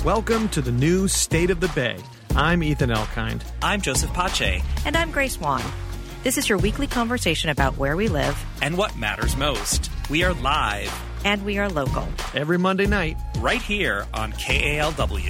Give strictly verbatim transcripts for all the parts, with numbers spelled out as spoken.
Welcome to the new State of the Bay. I'm Ethan Elkind. I'm Joseph Pache. And I'm Grace Wan. This is your weekly conversation about where we live. And what matters most. We are live. And we are local. Every Monday night. Right here on K A L W.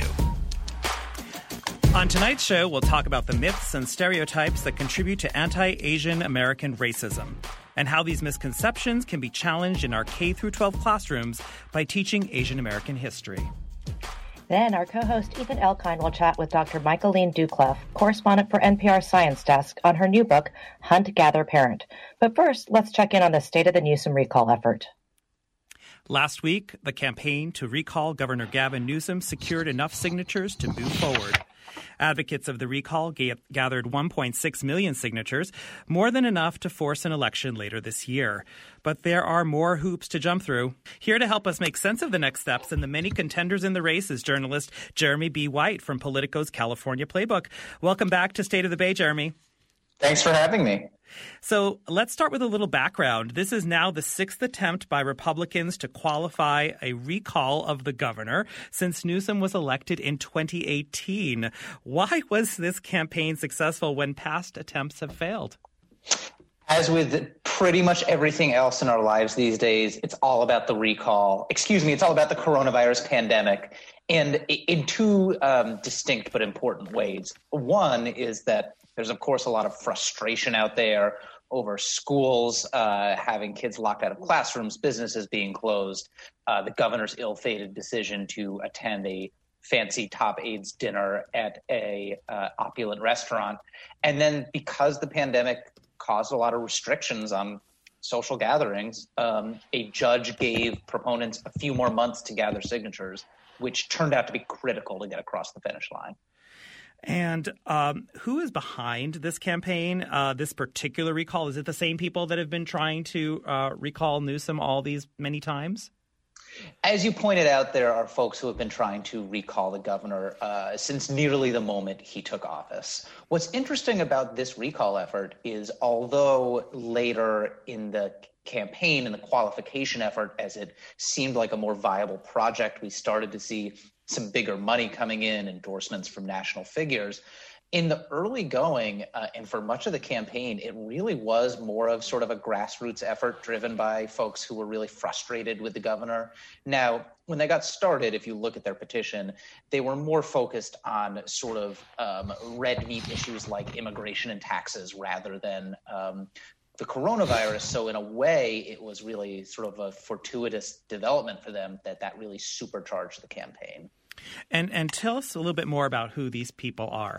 On tonight's show, we'll talk about the myths and stereotypes that contribute to anti-Asian American racism, and how these misconceptions can be challenged in our K through twelve classrooms by teaching Asian American history. Then our co-host Ethan Elkind will chat with Doctor Michaeline Doucleff, correspondent for N P R Science Desk, on her new book, Hunt, Gather, Parent. But first, let's check in on the state of the Newsom recall effort. Last week, the campaign to recall Governor Gavin Newsom secured enough signatures to move forward. Advocates of the recall ga- gathered one point six million signatures, more than enough to force an election later this year. But there are more hoops to jump through. Here to help us make sense of the next steps and the many contenders in the race is journalist Jeremy B. White from Politico's California Playbook. Welcome back to State of the Bay, Jeremy. Thanks for having me. So let's start with a little background. This is now the sixth attempt by Republicans to qualify a recall of the governor since Newsom was elected in twenty eighteen. Why was this campaign successful when past attempts have failed? As with pretty much everything else in our lives these days, it's all about the recall. Excuse me, it's all about the coronavirus pandemic, and in two um, distinct but important ways. One is that there's, of course, a lot of frustration out there over schools uh, having kids locked out of classrooms, businesses being closed, uh, the governor's ill-fated decision to attend a fancy top aides dinner at a uh, opulent restaurant. And then because the pandemic caused a lot of restrictions on social gatherings, um, a judge gave proponents a few more months to gather signatures, which turned out to be critical to get across the finish line. And um, who is behind this campaign, uh, this particular recall? Is it the same people that have been trying to uh, recall Newsom all these many times? As you pointed out, there are folks who have been trying to recall the governor uh, since nearly the moment he took office. What's interesting about this recall effort is, although later in the campaign and the qualification effort, as it seemed like a more viable project, we started to see some bigger money coming in, endorsements from national figures. In the early going, uh, and for much of the campaign, it really was more of sort of a grassroots effort driven by folks who were really frustrated with the governor. Now, when they got started, if you look at their petition, they were more focused on sort of um, red meat issues like immigration and taxes rather than um, the coronavirus. So in a way, it was really sort of a fortuitous development for them that that really supercharged the campaign. And and tell us a little bit more about who these people are.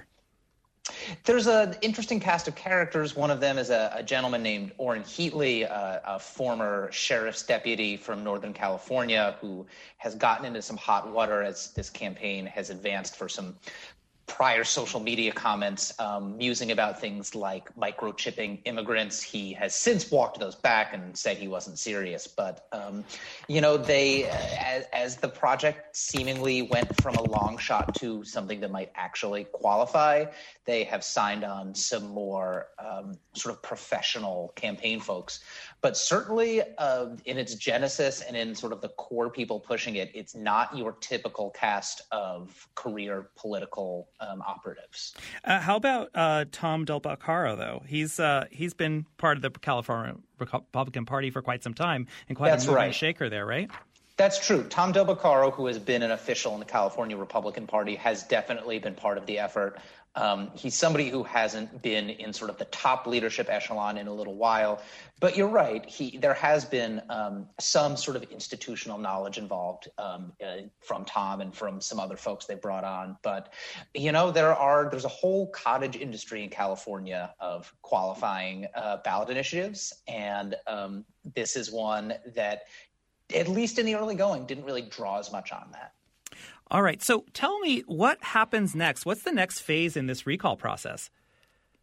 There's an interesting cast of characters. One of them is a, a gentleman named Orrin Heatley, a, a former sheriff's deputy from Northern California who has gotten into some hot water as this campaign has advanced for some prior social media comments, um, musing about things like microchipping immigrants. He has since walked those back and said he wasn't serious. But, um, you know, they, as, as the project seemingly went from a long shot to something that might actually qualify, they have signed on some more um, sort of professional campaign folks. But certainly uh, in its genesis and in sort of the core people pushing it, it's not your typical cast of career political um, operatives. Uh, how about uh, Tom Del Beccaro, though? He's uh, he's been part of the California Republican Party for quite some time and quite That's a moving right. shaker there, right? That's true. Tom Del Beccaro, who has been an official in the California Republican Party, has definitely been part of the effort. Um, he's somebody who hasn't been in sort of the top leadership echelon in a little while. But you're right. He there has been um, some sort of institutional knowledge involved um, uh, from Tom and from some other folks they brought on. But, you know, there are there's a whole cottage industry in California of qualifying uh, ballot initiatives. And um, this is one that, at least in the early going, didn't really draw as much on that. All right. So tell me what happens next. What's the next phase in this recall process?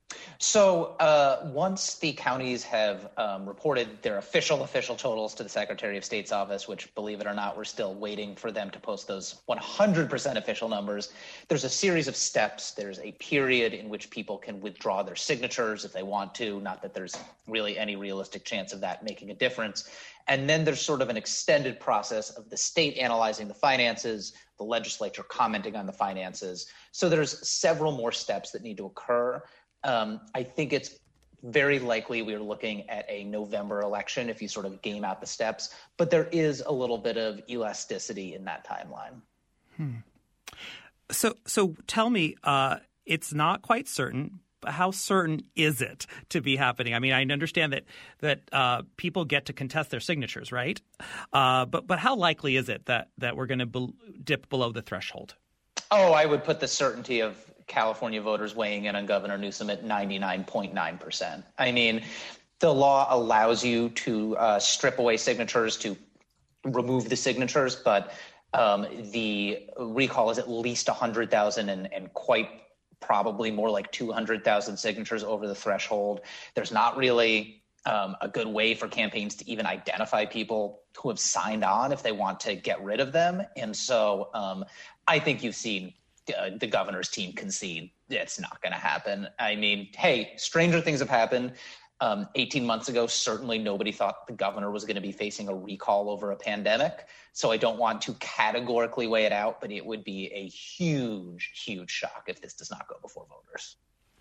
So uh, once the counties have um, reported their official official totals to the Secretary of State's office, which, believe it or not, we're still waiting for them to post those one hundred percent official numbers, there's a series of steps. There's a period in which people can withdraw their signatures if they want to, not that there's really any realistic chance of that making a difference. And then there's sort of an extended process of the state analyzing the finances, the legislature commenting on the finances. So there's several more steps that need to occur. Um, I think it's very likely we're looking at a November election if you sort of game out the steps, but there is a little bit of elasticity in that timeline. Hmm. So, so tell me, uh, it's not quite certain. How certain is it to be happening? I mean, I understand that that uh, people get to contest their signatures, right? Uh, but but how likely is it that that we're going to be- dip below the threshold? Oh, I would put the certainty of California voters weighing in on Governor Newsom at ninety-nine point nine percent. I mean, the law allows you to uh, strip away signatures, to remove the signatures, but um, the recall is at least one hundred thousand and, and quite probably more like two hundred thousand signatures over the threshold. There's not really um, a good way for campaigns to even identify people who have signed on if they want to get rid of them. And so um, I think you've seen uh, the governor's team concede it's not going to happen. I mean, hey, stranger things have happened. Um, eighteen months ago, certainly nobody thought the governor was going to be facing a recall over a pandemic. So I don't want to categorically weigh it out, but it would be a huge, huge shock if this does not go before voters.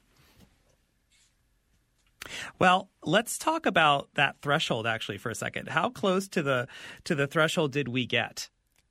Well, let's talk about that threshold actually for a second. How close to the to the threshold did we get?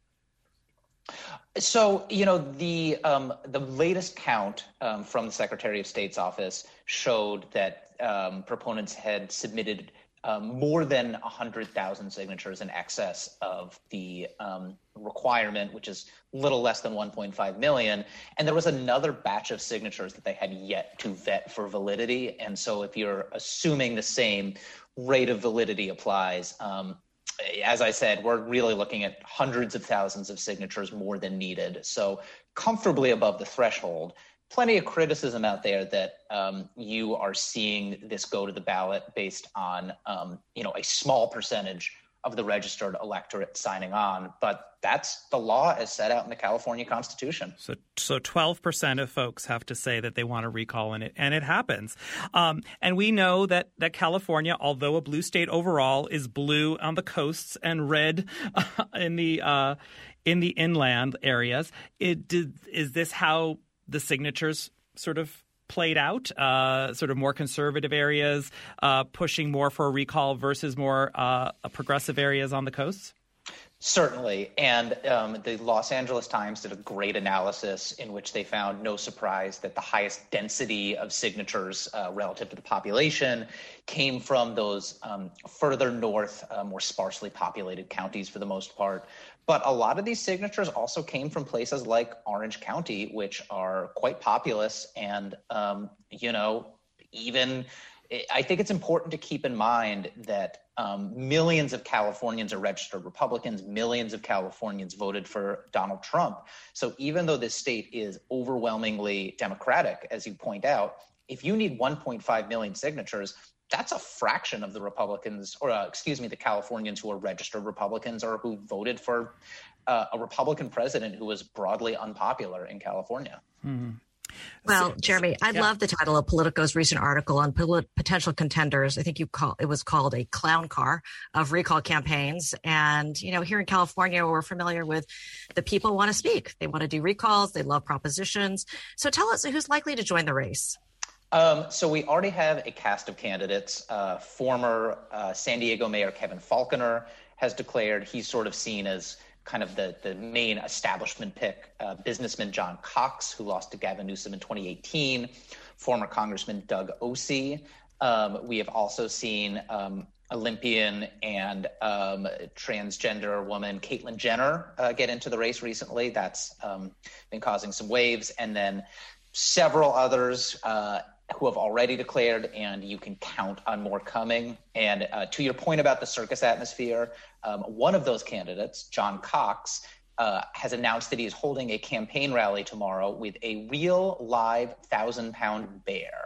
So, you know, the um, the latest count um, from the Secretary of State's office showed that um, proponents had submitted um, more than one hundred thousand signatures in excess of the um, requirement, which is a little less than one point five million. And there was another batch of signatures that they had yet to vet for validity. And so if you're assuming the same rate of validity applies, um, as I said, we're really looking at hundreds of thousands of signatures more than needed. So comfortably above the threshold. Plenty of criticism out there that um, you are seeing this go to the ballot based on, um, you know, a small percentage of the registered electorate signing on. But that's the law as set out in the California Constitution. So so twelve percent of folks have to say that they want to recall in it, and it happens. Um, and we know that, that California, although a blue state overall, is blue on the coasts and red uh, in the uh, in the inland areas. It did, is this how the signatures sort of played out, uh, sort of more conservative areas uh, pushing more for a recall versus more uh, progressive areas on the coasts? Certainly. And um, the Los Angeles Times did a great analysis in which they found, no surprise, that the highest density of signatures uh, relative to the population came from those um, further north, uh, more sparsely populated counties for the most part. But a lot of these signatures also came from places like Orange County, which are quite populous. And, um, you know, even I think it's important to keep in mind that um, millions of Californians are registered Republicans. Millions of Californians voted for Donald Trump. So even though this state is overwhelmingly Democratic, as you point out, if you need one point five million signatures, that's a fraction of the Republicans, or uh, excuse me, the Californians who are registered Republicans or who voted for uh, a Republican president who was broadly unpopular in California. Mm-hmm. Well, Jeremy, I yeah. love the title of Politico's recent article on polit- potential contenders. I think you call it was called a clown car of recall campaigns. And, you know, here in California, we're familiar with the people want to speak. They want to do recalls. They love propositions. So tell us who's likely to join the race. Um, so we already have a cast of candidates. Uh, former uh, San Diego Mayor Kevin Faulconer has declared he's sort of seen as kind of the, the main establishment pick. Uh, businessman John Cox, who lost to Gavin Newsom in twenty eighteen, former Congressman Doug Ose. Um, we have also seen um, Olympian and um, transgender woman Caitlyn Jenner uh, get into the race recently. That's um, been causing some waves. And then several others uh, who have already declared, and you can count on more coming. And uh, to your point about the circus atmosphere, um, one of those candidates, John Cox, uh, has announced that he is holding a campaign rally tomorrow with a real live thousand-pound bear.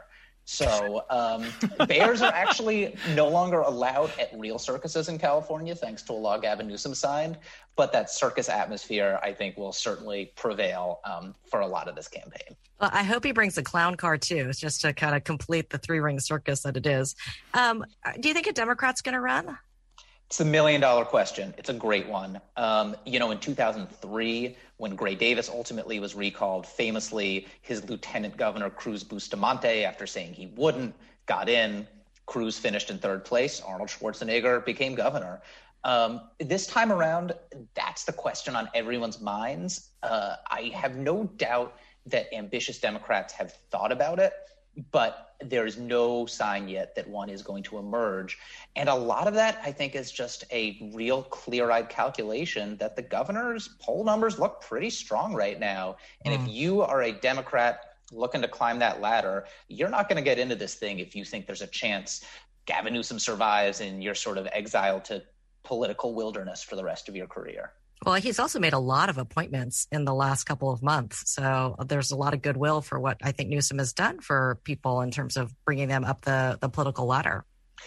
So um, bears are actually no longer allowed at real circuses in California, thanks to a law Gavin Newsom signed. But that circus atmosphere, I think, will certainly prevail um, for a lot of this campaign. Well, I hope he brings a clown car, too, just to kind of complete the three-ring circus that it is. Um, do you think a Democrat's going to run? It's the million-dollar question. It's a great one. Um, you know, in two thousand three, when Gray Davis ultimately was recalled, famously, his lieutenant governor, Cruz Bustamante, after saying he wouldn't, got in. Cruz finished in third place. Arnold Schwarzenegger became governor. Um, this time around, that's the question on everyone's minds. Uh, I have no doubt that ambitious Democrats have thought about it, but there is no sign yet that one is going to emerge. And a lot of that, I think, is just a real clear-eyed calculation that the governor's poll numbers look pretty strong right now. And mm. if you are a Democrat looking to climb that ladder, you're not going to get into this thing if you think there's a chance Gavin Newsom survives and you're sort of exiled to political wilderness for the rest of your career. Well, he's also made a lot of appointments in the last couple of months. So there's a lot of goodwill for what I think Newsom has done for people in terms of bringing them up the, the political ladder.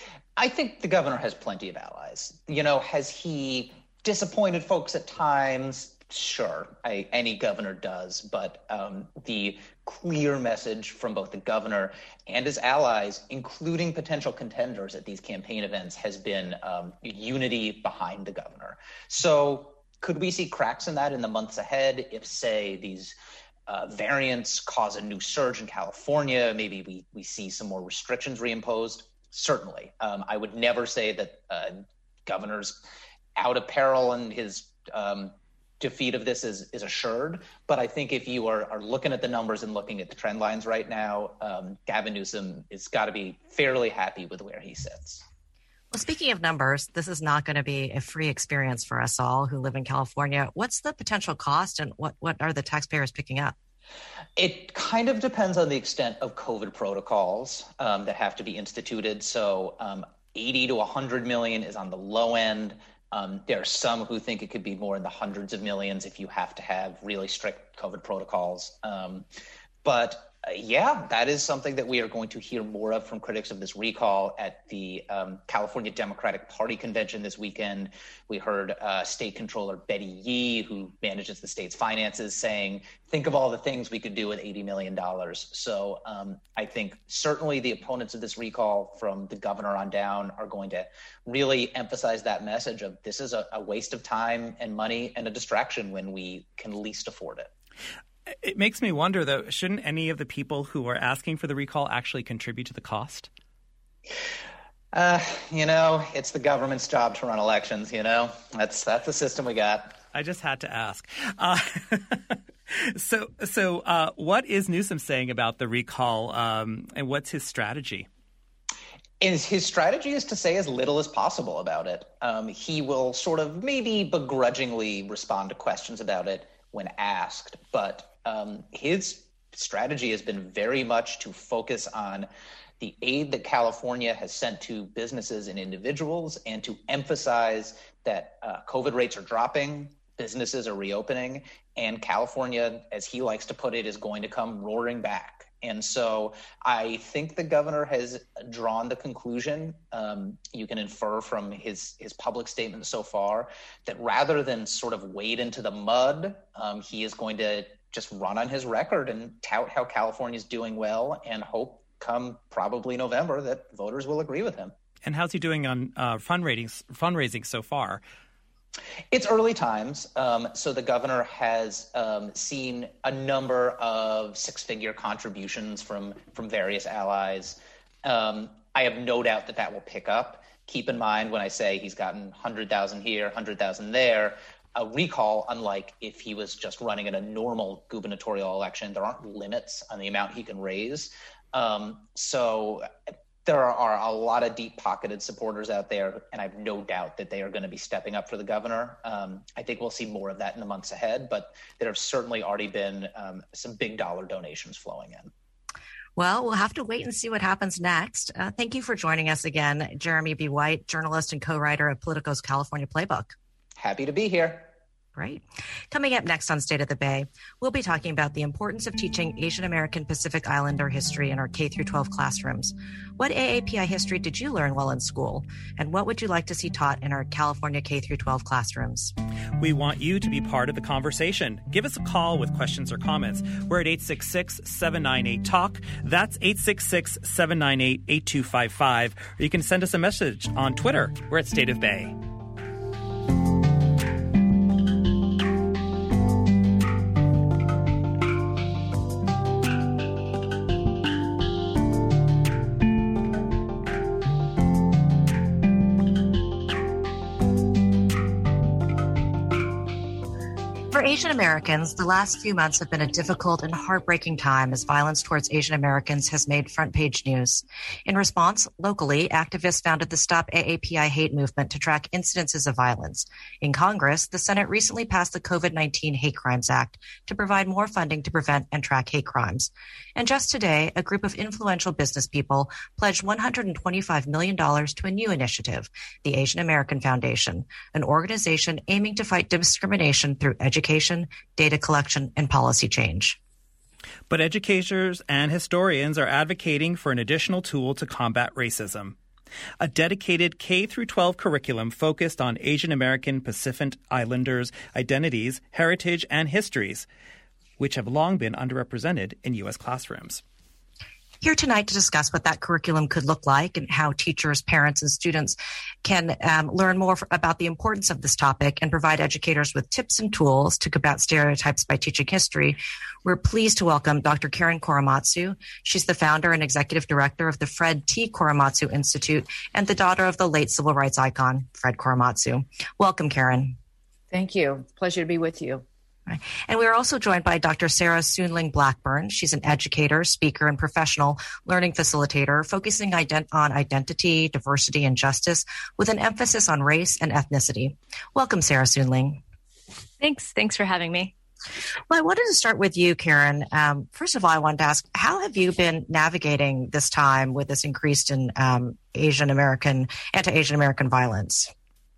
I think the governor has plenty of allies. You know, has he disappointed folks at times? Sure, I, any governor does. But um, the clear message from both the governor and his allies, including potential contenders at these campaign events, has been um, unity behind the governor. So could we see cracks in that in the months ahead if, say, these uh, variants cause a new surge in California? Maybe we, we see some more restrictions reimposed? Certainly. Um, I would never say that uh, governor's out of peril and his um, defeat of this is, is assured. But I think if you are, are looking at the numbers and looking at the trend lines right now, um, Gavin Newsom has got to be fairly happy with where he sits. Well, speaking of numbers, this is not going to be a free experience for us all who live in California. What's the potential cost and what, what are the taxpayers picking up? It kind of depends on the extent of COVID protocols um, that have to be instituted. So um, eighty to one hundred million is on the low end. Um, there are some who think it could be more in the hundreds of millions if you have to have really strict COVID protocols. Um, but Uh, yeah, that is something that we are going to hear more of from critics of this recall at the um, California Democratic Party convention this weekend. We heard uh, State Controller Betty Yee, who manages the state's finances, saying, think of all the things we could do with eighty million dollars. So um, I think certainly the opponents of this recall from the governor on down are going to really emphasize that message of this is a, a waste of time and money and a distraction when we can least afford it. It makes me wonder, though, shouldn't any of the people who are asking for the recall actually contribute to the cost? Uh, you know, it's the government's job to run elections, you know. That's that's the system we got. I just had to ask. Uh, so so uh, what is Newsom saying about the recall, um, and what's his strategy? His, his strategy is to say as little as possible about it. Um, he will sort of maybe begrudgingly respond to questions about it when asked, but um, his strategy has been very much to focus on the aid that California has sent to businesses and individuals and to emphasize that uh, COVID rates are dropping, businesses are reopening, and California, as he likes to put it, is going to come roaring back. And so I think the governor has drawn the conclusion, um, you can infer from his, his public statements so far, that rather than sort of wade into the mud, um, he is going to just run on his record and tout how California is doing well and hope come probably November that voters will agree with him. And how's he doing on uh, fundraising, fundraising so far? It's early times. Um, so the governor has um, seen a number of six-figure contributions from, from various allies. Um, I have no doubt that that will pick up. Keep in mind when I say he's gotten one hundred thousand here, one hundred thousand there, a recall, unlike if he was just running in a normal gubernatorial election, there aren't limits on the amount he can raise. Um, so there are a lot of deep-pocketed supporters out there, and I have no doubt that they are going to be stepping up for the governor. Um, I think we'll see more of that in the months ahead, but there have certainly already been um, some big dollar donations flowing in. Well, we'll have to wait and see what happens next. Uh, thank you for joining us again, Jeremy B. White, journalist and co-writer of Politico's California Playbook. Happy to be here. Great. Coming up next on State of the Bay, we'll be talking about the importance of teaching Asian American Pacific Islander history in our K through twelve classrooms. What A A P I history did you learn while in school? And what would you like to see taught in our California K through twelve classrooms? We want you to be part of the conversation. Give us a call with questions or comments. We're at eight six six, seven nine eight, talk. That's eight six six, seven nine eight, eight two five five. Or you can send us a message on Twitter. We're at State of Bay. For Asian Americans, the last few months have been a difficult and heartbreaking time as violence towards Asian Americans has made front page news. In response, locally, activists founded the Stop A A P I Hate movement to track incidences of violence. In Congress, the Senate recently passed the COVID nineteen Hate Crimes Act to provide more funding to prevent and track hate crimes. And just today, a group of influential business people pledged one hundred twenty-five million dollars to a new initiative, the Asian American Foundation, an organization aiming to fight discrimination through education, data collection, and policy change. But educators and historians are advocating for an additional tool to combat racism. A dedicated K through twelve curriculum focused on Asian American Pacific Islanders' identities, heritage, and histories, which have long been underrepresented in U S classrooms. Here tonight to discuss what that curriculum could look like and how teachers, parents, and students can um, learn more for, about the importance of this topic and provide educators with tips and tools to combat stereotypes by teaching history. We're pleased to welcome Doctor Karen Korematsu. She's the founder and executive director of the Fred T. Korematsu Institute and the daughter of the late civil rights icon, Fred Korematsu. Welcome, Karen. Thank you. Pleasure to be with you. And we are also joined by Doctor Sarah Soon-Ling Blackburn. She's an educator, speaker, and professional learning facilitator focusing ident- on identity, diversity, and justice with an emphasis on race and ethnicity. Welcome, Sarah Soon-Ling. Thanks. Thanks for having me. Well, I wanted to start with you, Karen. Um, first of all, I wanted to ask, how have you been navigating this time with this increased in um, Asian American, anti-Asian American violence?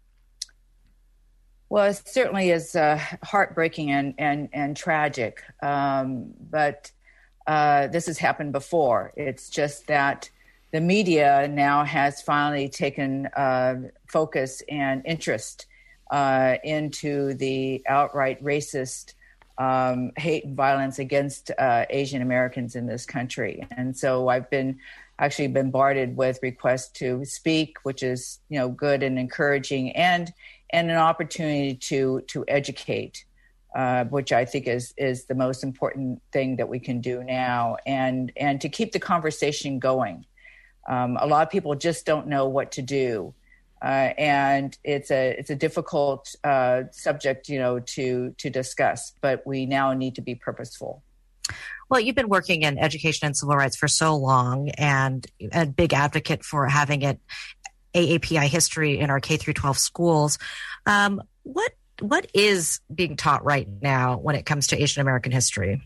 Well, it certainly is uh, heartbreaking and and and tragic, um, but uh, this has happened before. It's just that the media now has finally taken uh, focus and interest uh, into the outright racist um, hate and violence against uh, Asian Americans in this country. And so I've been actually bombarded with requests to speak, which is, you know, good and encouraging, and and an opportunity to to educate, uh, which I think is is the most important thing that we can do now, and and to keep the conversation going. Um, a lot of people just don't know what to do, uh, and it's a it's a difficult uh, subject, you know, to to discuss. But we now need to be purposeful. Well, you've been working in education and civil rights for so long, and a big advocate for having it A A P I history in our K through twelve schools. Um, what what is being taught right now when it comes to Asian American history?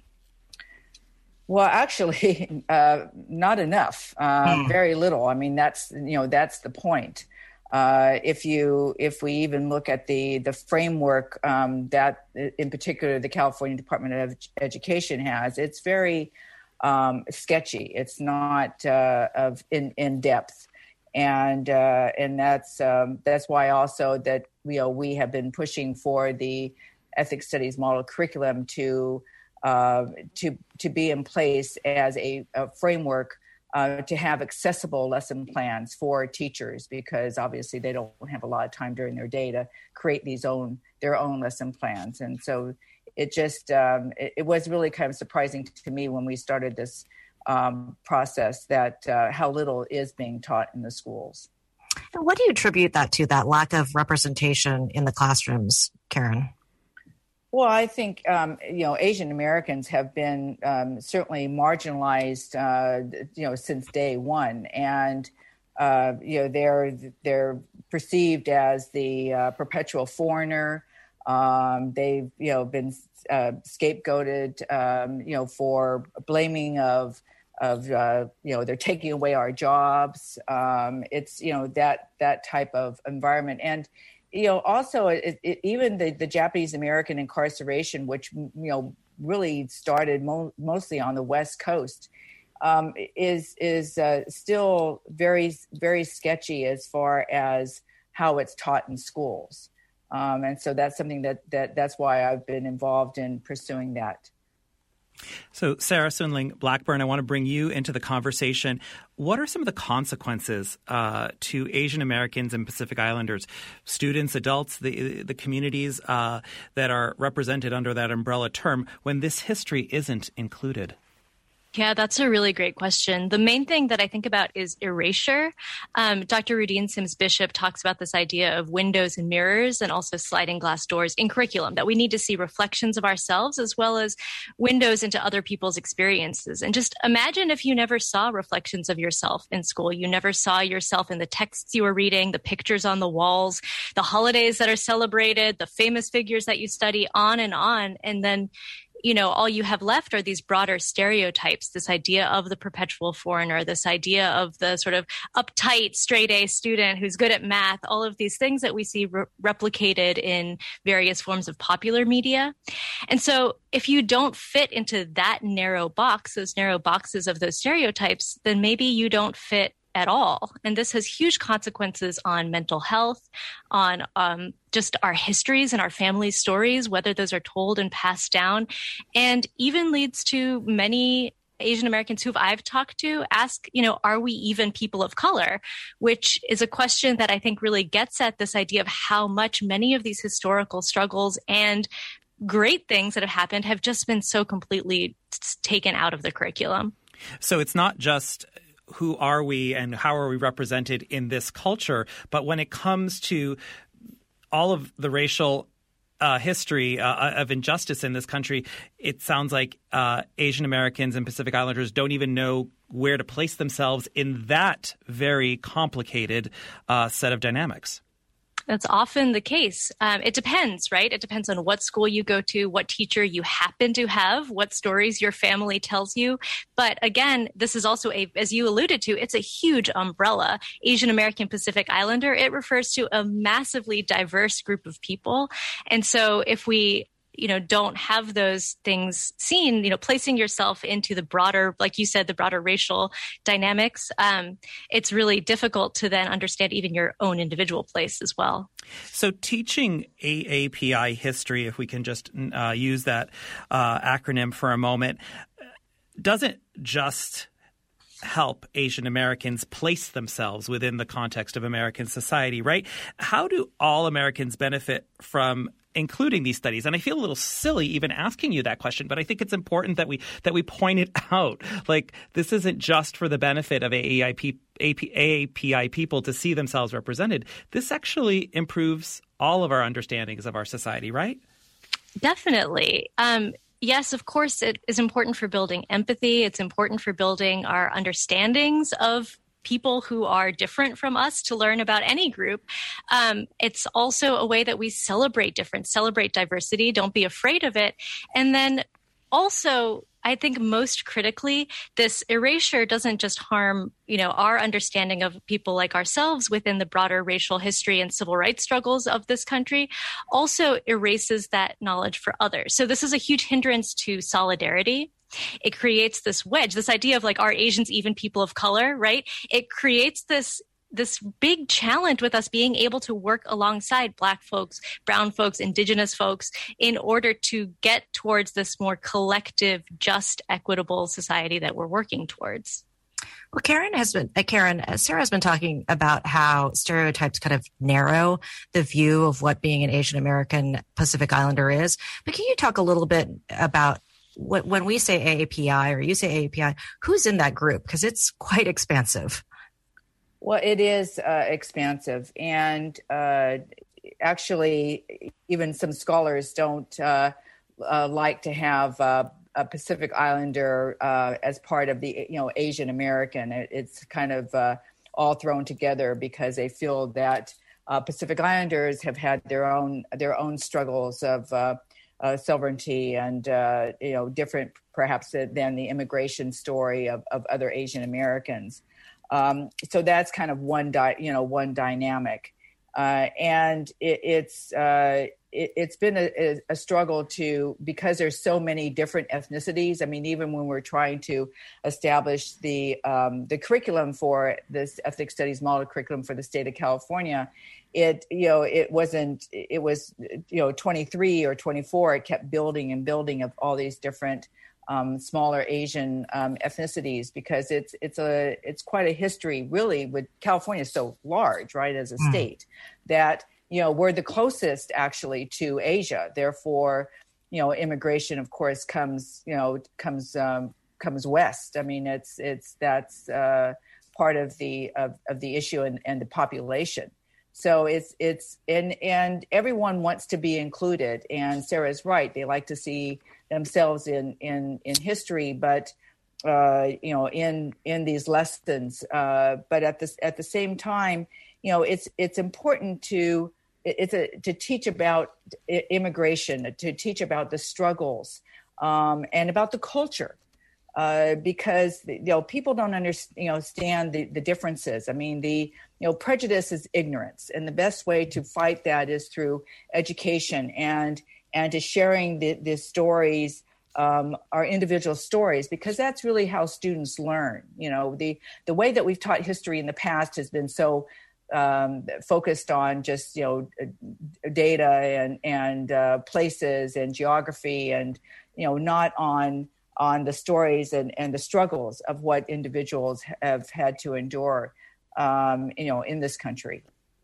Well, actually, uh, not enough. Uh, mm. Very little. I mean, that's you know that's the point. Uh, if you if we even look at the the framework um, that, in particular, the California Department of Education has, it's very um, sketchy. It's not uh, of in in depth. And uh, and that's um, that's why also that you know we have been pushing for the ethics studies model curriculum to uh, to to be in place as a, a framework uh, to have accessible lesson plans for teachers, because obviously they don't have a lot of time during their day to create these own their own lesson plans. And so it just um, it, it was really kind of surprising to me when we started this Um, process that uh, how little is being taught in the schools. And what do you attribute that to, that lack of representation in the classrooms, Karen? Well, I think, um, you know, Asian Americans have been um, certainly marginalized, uh, you know, since day one. And, uh, you know, they're, they're perceived as the uh, perpetual foreigner. Um, they've, you know, been uh, scapegoated, um, you know, for blaming of of, uh, you know, they're taking away our jobs. Um, it's, you know, that that type of environment. And you know, also it, it, even the, the Japanese American incarceration, which, you know, really started mo- mostly on the West Coast, um, is is uh, still very, very sketchy as far as how it's taught in schools. Um, and so that's something that, that that's why I've been involved in pursuing that. So, Sarah Sunling Blackburn, I want to bring you into the conversation. What are some of the consequences uh, to Asian Americans and Pacific Islanders, students, adults, the the communities uh, that are represented under that umbrella term when this history isn't included? Yeah, that's a really great question. The main thing that I think about is erasure. Um, Doctor Rudine Sims Bishop talks about this idea of windows and mirrors and also sliding glass doors in curriculum, that we need to see reflections of ourselves as well as windows into other people's experiences. And just imagine if you never saw reflections of yourself in school. You never saw yourself in the texts you were reading, the pictures on the walls, the holidays that are celebrated, the famous figures that you study, on and on. And then you know, all you have left are these broader stereotypes, this idea of the perpetual foreigner, this idea of the sort of uptight straight A student who's good at math, all of these things that we see re- replicated in various forms of popular media. And so if you don't fit into that narrow box, those narrow boxes of those stereotypes, then maybe you don't fit at all. And this has huge consequences on mental health, on um, just our histories and our family stories, whether those are told and passed down, and even leads to many Asian Americans who I've talked to ask, you know, are we even people of color? Which is a question that I think really gets at this idea of how much many of these historical struggles and great things that have happened have just been so completely taken out of the curriculum. So it's not just who are we and how are we represented in this culture, but when it comes to all of the racial uh, history uh, of injustice in this country, it sounds like uh, Asian Americans and Pacific Islanders don't even know where to place themselves in that very complicated uh, set of dynamics. That's often the case. Um, it depends, right? It depends on what school you go to, what teacher you happen to have, what stories your family tells you. But again, this is also a, as you alluded to, it's a huge umbrella. Asian American Pacific Islander, it refers to a massively diverse group of people. And so if we you know, don't have those things seen, you know, placing yourself into the broader, like you said, the broader racial dynamics, um, it's really difficult to then understand even your own individual place as well. So teaching A A P I history, if we can just uh, use that uh, acronym for a moment, doesn't just help Asian Americans place themselves within the context of American society, right? How do all Americans benefit from including these studies? And I feel a little silly even asking you that question, but I think it's important that we that we point it out. Like, this isn't just for the benefit of A A P I people to see themselves represented. This actually improves all of our understandings of our society, right? Definitely. Um, yes, of course, it is important for building empathy. It's important for building our understandings of people who are different from us to learn about any group. Um, it's also a way that we celebrate difference, celebrate diversity. Don't be afraid of it. And then also, I think most critically, this erasure doesn't just harm, you know, our understanding of people like ourselves within the broader racial history and civil rights struggles of this country, also erases that knowledge for others. So this is a huge hindrance to solidarity. It creates this wedge, this idea of like, are Asians even people of color, right? It creates this this big challenge with us being able to work alongside Black folks, brown folks, Indigenous folks in order to get towards this more collective, just, equitable society that we're working towards. Well, Karen has been, uh, Karen, uh, Sarah has been talking about how stereotypes kind of narrow the view of what being an Asian American Pacific Islander is. But can you talk a little bit about what, when we say A A P I or you say A A P I, who's in that group? Because it's quite expansive. Well, it is uh, expansive. And uh, actually, even some scholars don't uh, uh, like to have uh, a Pacific Islander uh, as part of the, you know, Asian American. It, it's kind of uh, all thrown together because they feel that uh, Pacific Islanders have had their own their own struggles of uh, uh, sovereignty and, uh, you know, different perhaps than the immigration story of, of other Asian Americans. Um, so that's kind of one, di- you know, one dynamic. Uh, and it, it's uh, it, it's been a, a struggle to, because there's so many different ethnicities. I mean, even when we're trying to establish the um, the curriculum for this ethnic studies model curriculum for the state of California, it you know it wasn't it was you know twenty-three or twenty-four. It kept building and building of all these different Um, smaller Asian um, ethnicities, because it's it's a it's quite a history, really. With California is so large, right, as a mm. state, that you know we're the closest actually to Asia. Therefore, you know, immigration, of course, comes you know comes um, comes west. I mean, it's it's that's uh, part of the of, of the issue and, and the population. So it's it's and and everyone wants to be included. And Sarah's right; they like to see themselves in in in history, but uh, you know, in in these lessons. Uh, but at the at the same time, you know, it's it's important to it's a to teach about immigration, to teach about the struggles, um, and about the culture. Uh, because you know people don't understand, you know, stand the, the differences. I mean, the you know prejudice is ignorance, and the best way to fight that is through education and and to sharing the, the stories, um, our individual stories, because that's really how students learn. You know, the the way that we've taught history in the past has been so um, focused on just you know data and and uh, places and geography, and you know not on on the stories and, and the struggles of what individuals have had to endure, um, you know, in this country.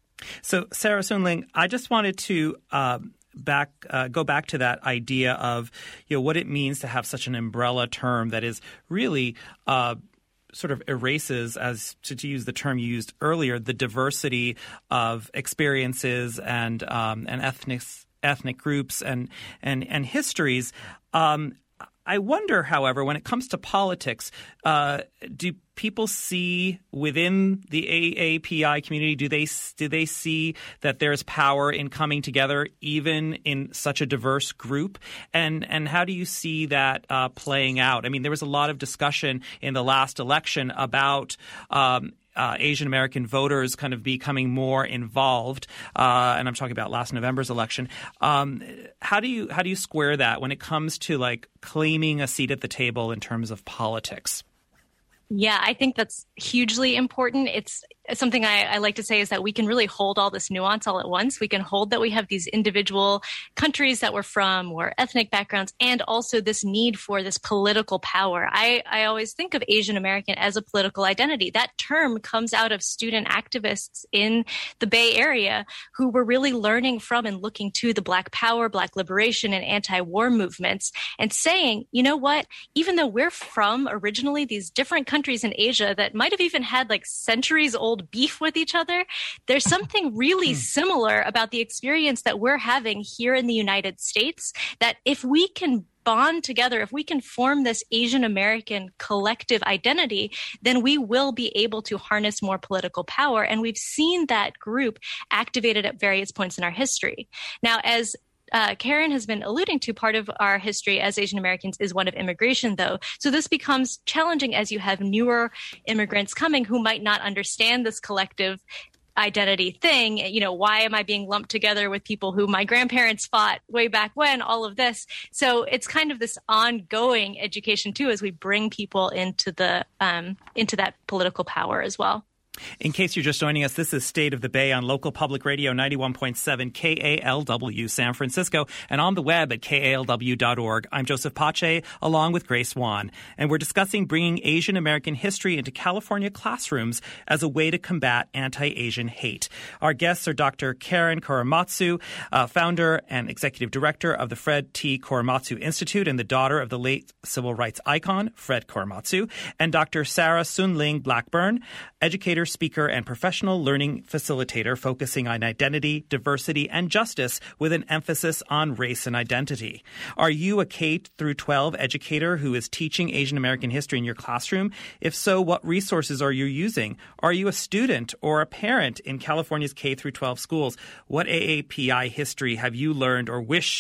So, Sarah Soon-Ling, I just wanted to um, back uh, go back to that idea of, you know, what it means to have such an umbrella term that is really uh, sort of erases, as to, to use the term you used earlier, the diversity of experiences and um, and ethnic ethnic groups and and and histories. Um, I wonder, however, when it comes to politics, uh, do people see within the A A P I community, do they do they see that there's power in coming together even in such a diverse group? And and how do you see that uh, playing out? I mean, there was a lot of discussion in the last election about um, Uh, Asian American voters kind of becoming more involved, uh, and I'm talking about last November's election. Um, how do you how do you square that when it comes to like claiming a seat at the table in terms of politics? Yeah, I think that's hugely important. It's something I, I like to say is that we can really hold all this nuance all at once. We can hold that we have these individual countries that we're from or ethnic backgrounds, and also this need for this political power. I, I always think of Asian American as a political identity. That term comes out of student activists in the Bay Area who were really learning from and looking to the Black Power, Black liberation, and anti-war movements and saying, you know what, even though we're from originally these different countries in Asia that might have even had like centuries old beef with each other, there's something really similar about the experience that we're having here in the United States, that if we can bond together, if we can form this Asian American collective identity, then we will be able to harness more political power. And we've seen that group activated at various points in our history. Now, as Uh, Karen has been alluding to, part of our history as Asian Americans is one of immigration, though. So this becomes challenging as you have newer immigrants coming who might not understand this collective identity thing. You know, why am I being lumped together with people who my grandparents fought way back when, all of this. So it's kind of this ongoing education, too, as we bring people into the um, into that political power as well. In case you're just joining us, this is State of the Bay on local public radio ninety-one point seven K A L W San Francisco and on the web at K A L W dot org. I'm Joseph Pache along with Grace Wan, and we're discussing bringing Asian American history into California classrooms as a way to combat anti-Asian hate. Our guests are Doctor Karen Korematsu, uh, founder and executive director of the Fred T. Korematsu Institute and the daughter of the late civil rights icon, Fred Korematsu, and Doctor Sarah Soon-Ling Blackburn, educator, speaker, and professional learning facilitator focusing on identity, diversity, and justice with an emphasis on race and identity. Are you a K through twelve educator who is teaching Asian American history in your classroom? If so, what resources are you using? Are you a student or a parent in California's K through twelve schools? What A A P I history have you learned or wish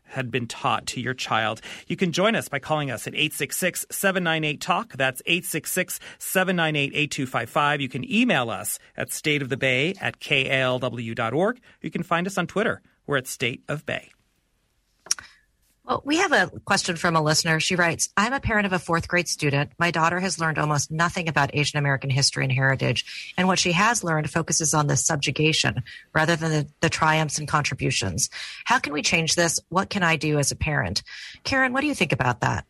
had been taught to your child. You can join us by calling us at eight six six, seven nine eight, talk. That's eight six six, seven nine eight, eight two five five. You can email us at stateofthebay at K A L W dot org. You can find us on Twitter. We're at State of Bay. Well, we have a question from a listener. She writes, I'm a parent of a fourth grade student. My daughter has learned almost nothing about Asian American history and heritage, and what she has learned focuses on the subjugation rather than the, the triumphs and contributions. How can we change this? What can I do as a parent? Karen, what do you think about that?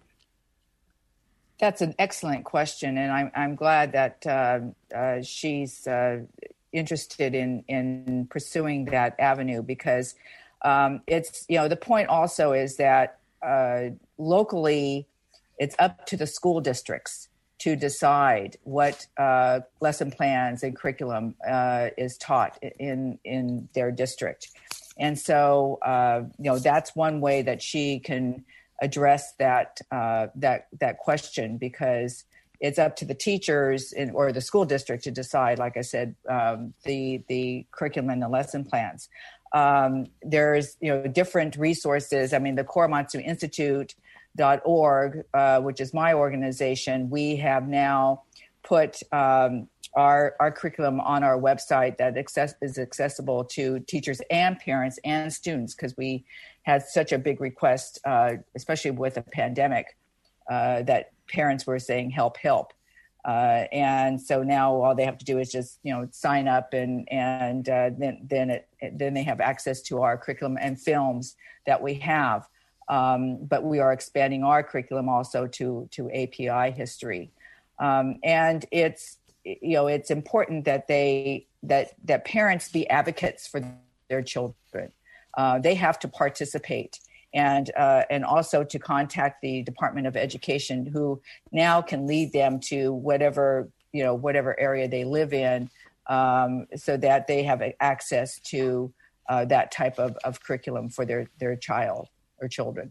That's an excellent question, and I'm, I'm glad that uh, uh, she's uh, interested in, in pursuing that avenue, because Um, it's, you know, the point also is that uh, locally it's up to the school districts to decide what uh, lesson plans and curriculum uh, is taught in in their district. And so, uh, you know, that's one way that she can address that uh, that that question, because it's up to the teachers in, or the school district to decide, like I said, um, the the curriculum and the lesson plans. Um, there's, you know, different resources. I mean, the Korematsu Institute dot org, uh, which is my organization, we have now put um, our our curriculum on our website that access, is accessible to teachers and parents and students, because we had such a big request, uh, especially with the pandemic, uh, that parents were saying, help, help. Uh, and so now all they have to do is just, you know, sign up, and and uh, then then it then they have access to our curriculum and films that we have. Um, but we are expanding our curriculum also to to A P I history, um, and it's you know it's important that they that that parents be advocates for their children. Uh, they have to participate. And uh, and also to contact the Department of Education, who now can lead them to whatever you know whatever area they live in, um, so that they have access to uh, that type of, of curriculum for their their child or children.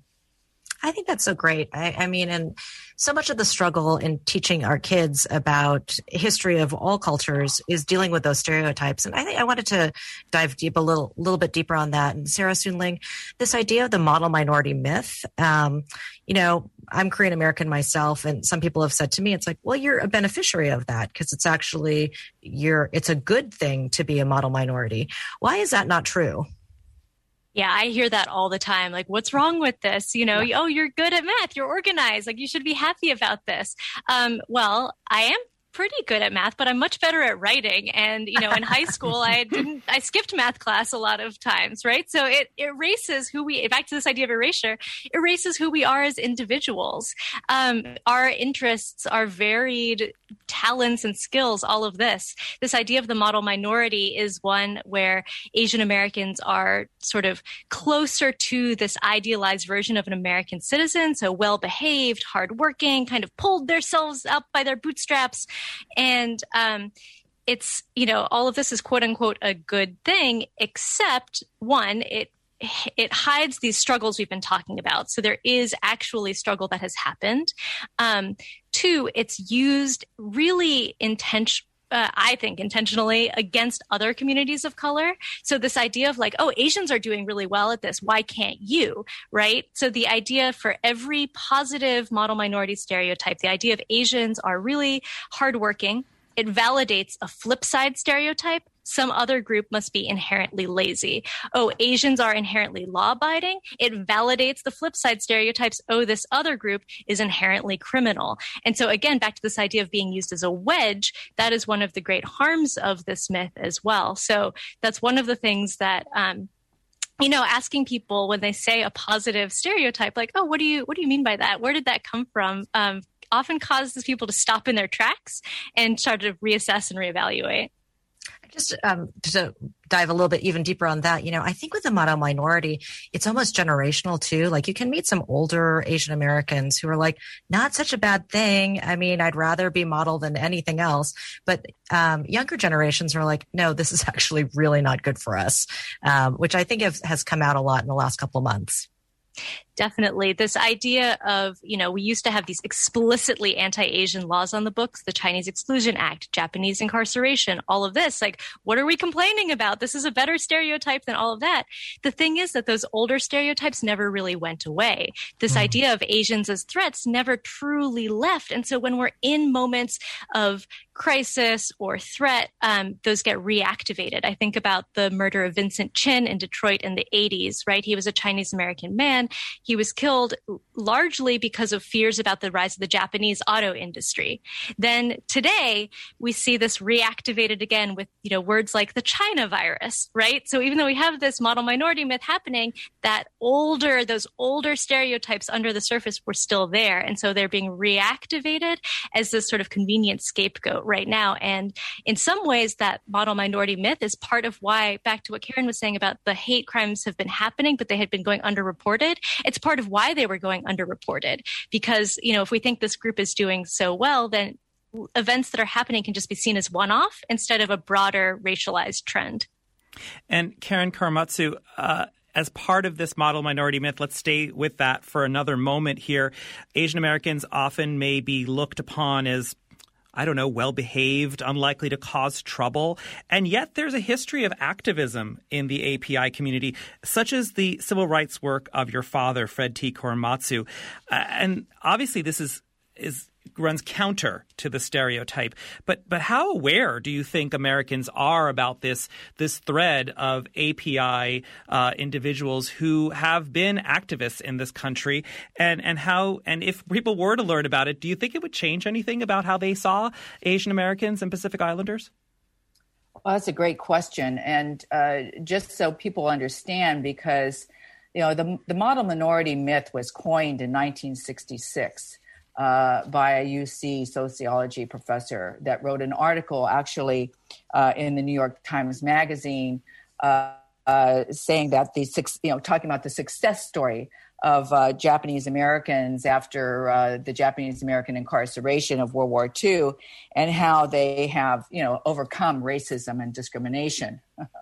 I think that's so great. I, I mean, and so much of the struggle in teaching our kids about history of all cultures is dealing with those stereotypes. And I think I wanted to dive deep a little, little bit deeper on that. And Sarah Soon-Ling, this idea of the model minority myth, um, you know, I'm Korean American myself, and some people have said to me, it's like, well, you're a beneficiary of that, because it's actually you're, it's a good thing to be a model minority. Why is that not true? Yeah, I hear that all the time. Like, what's wrong with this? You know, yeah. Oh, you're good at math. You're organized. Like, you should be happy about this. Um, well, I am pretty good at math, but I'm much better at writing. And, you know, in high school, I didn't, I skipped math class a lot of times, right? So it erases who we, back to this idea of erasure, erases who we are as individuals. Um, our interests, our varied talents and skills, all of this. This idea of the model minority is one where Asian Americans are sort of closer to this idealized version of an American citizen. So well-behaved, hardworking, kind of pulled themselves up by their bootstraps. And um, it's, you know, all of this is quote unquote a good thing, except one, it it hides these struggles we've been talking about. So there is actually struggle that has happened. Um, two, it's used really intentionally. Uh, I think intentionally against other communities of color. So this idea of like, oh, Asians are doing really well at this. Why can't you? Right? So the idea for every positive model minority stereotype, the idea of Asians are really hardworking. It validates a flip side stereotype. Some other group must be inherently lazy. Oh, Asians are inherently law-abiding. It validates the flip side stereotypes. Oh, this other group is inherently criminal. And so again, back to this idea of being used as a wedge, that is one of the great harms of this myth as well. So that's one of the things that, um, you know, asking people when they say a positive stereotype, like, oh, what do you, what do you mean by that? Where did that come from? Um, often causes people to stop in their tracks and start to reassess and reevaluate. Just um, to dive a little bit even deeper on that, you know, I think with the model minority, it's almost generational too. Like you can meet some older Asian Americans who are like, not such a bad thing. I mean, I'd rather be model than anything else. But um, younger generations are like, no, this is actually really not good for us, um, which I think have, has come out a lot in the last couple of months. Definitely. This idea of, you know, we used to have these explicitly anti-Asian laws on the books, the Chinese Exclusion Act, Japanese incarceration, all of this. Like, what are we complaining about? This is a better stereotype than all of that. The thing is that those older stereotypes never really went away. This mm. idea of Asians as threats never truly left. And so when we're in moments of crisis or threat, um, those get reactivated. I think about the murder of Vincent Chin in Detroit in the eighties, right? He was a Chinese American man. He was killed largely because of fears about the rise of the Japanese auto industry. Then today, we see this reactivated again with, you know, words like the China virus, right? So even though we have this model minority myth happening, that older, those older stereotypes under the surface were still there. And so they're being reactivated as this sort of convenient scapegoat right now. And in some ways, that model minority myth is part of why, back to what Karen was saying about the hate crimes have been happening, but they had been going underreported. It's part of why they were going underreported. Because, you know, if we think this group is doing so well, then events that are happening can just be seen as one-off instead of a broader racialized trend. And Karen Korematsu, uh, as part of this model minority myth, let's stay with that for another moment here. Asian Americans often may be looked upon as, I don't know, well-behaved, unlikely to cause trouble. And yet there's a history of activism in the A P I community, such as the civil rights work of your father, Fred T. Korematsu. Uh, and obviously this is is runs counter to the stereotype. But but how aware do you think Americans are about this this thread of A P I uh, individuals who have been activists in this country, and and how and if people were to learn about it, do you think it would change anything about how they saw Asian Americans and Pacific Islanders? Well, that's a great question, and uh, just so people understand, because you know the the model minority myth was coined in nineteen sixty-six. Uh, by a U C sociology professor that wrote an article actually uh, in the New York Times Magazine uh, uh, saying that the, you know, talking about the success story of uh, Japanese Americans after uh, the Japanese American incarceration of World War Two and how they have, you know, overcome racism and discrimination.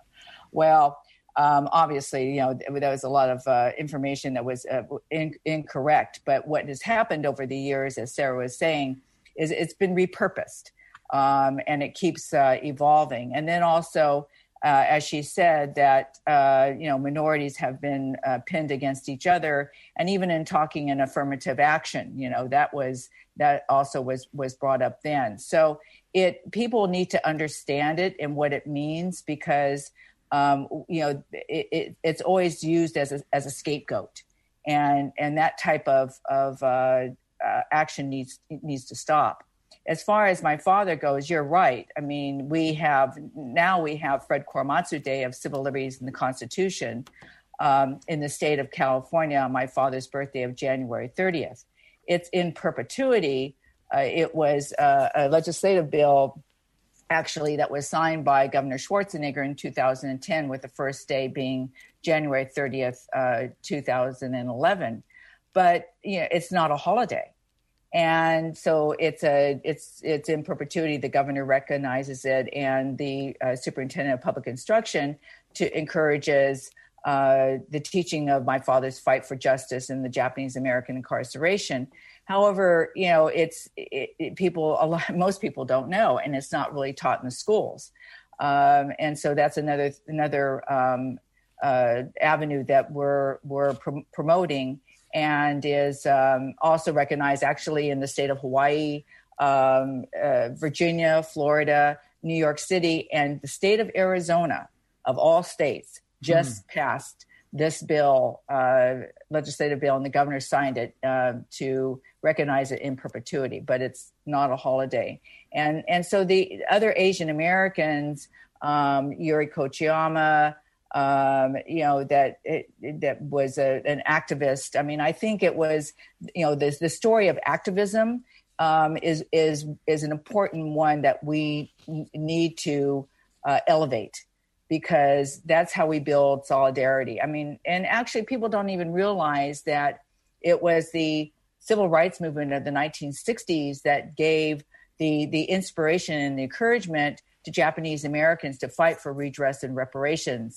Well, Um, obviously, you know, there was a lot of uh, information that was uh, in, incorrect. But what has happened over the years, as Sarah was saying, is it's been repurposed um, and it keeps uh, evolving. And then also, uh, as she said, that, uh, you know, minorities have been uh, pinned against each other. And even in talking in affirmative action, you know, that was that also was was brought up then. So it people need to understand it and what it means, because Um, you know, it, it, it's always used as a, as a scapegoat, and and that type of of uh, uh, action needs needs to stop. As far as my father goes, you're right. I mean, we have now we have Fred Korematsu Day of Civil Liberties in the Constitution um, in the state of California on my father's birthday of January thirtieth. It's in perpetuity. Uh, it was uh, a legislative bill, actually, that was signed by Governor Schwarzenegger in two thousand ten, with the first day being January thirtieth, uh, two thousand eleven. But you know, it's not a holiday, and so it's a it's it's in perpetuity. The governor recognizes it, and the uh, superintendent of public instruction to encourages uh, the teaching of my father's fight for justice in the Japanese American incarceration. However, you know, it's it, it, people, a lot, most people don't know, and it's not really taught in the schools. Um, and so that's another another um, uh, avenue that we're we're prom- promoting, and is um, also recognized actually in the state of Hawaii, um, uh, Virginia, Florida, New York City, and the state of Arizona, of all states, just mm. passed this bill, uh, legislative bill, and the governor signed it uh, to recognize it in perpetuity, but it's not a holiday. And and so the other Asian Americans, um, Yuri Kochiyama, um, you know, that it, that was a, an activist. I mean, I think it was, you know, this the story of activism um, is is is an important one that we need to uh, elevate, because that's how we build solidarity. I mean, and actually people don't even realize that it was the civil rights movement of the nineteen sixties that gave the, the inspiration and the encouragement to Japanese Americans to fight for redress and reparations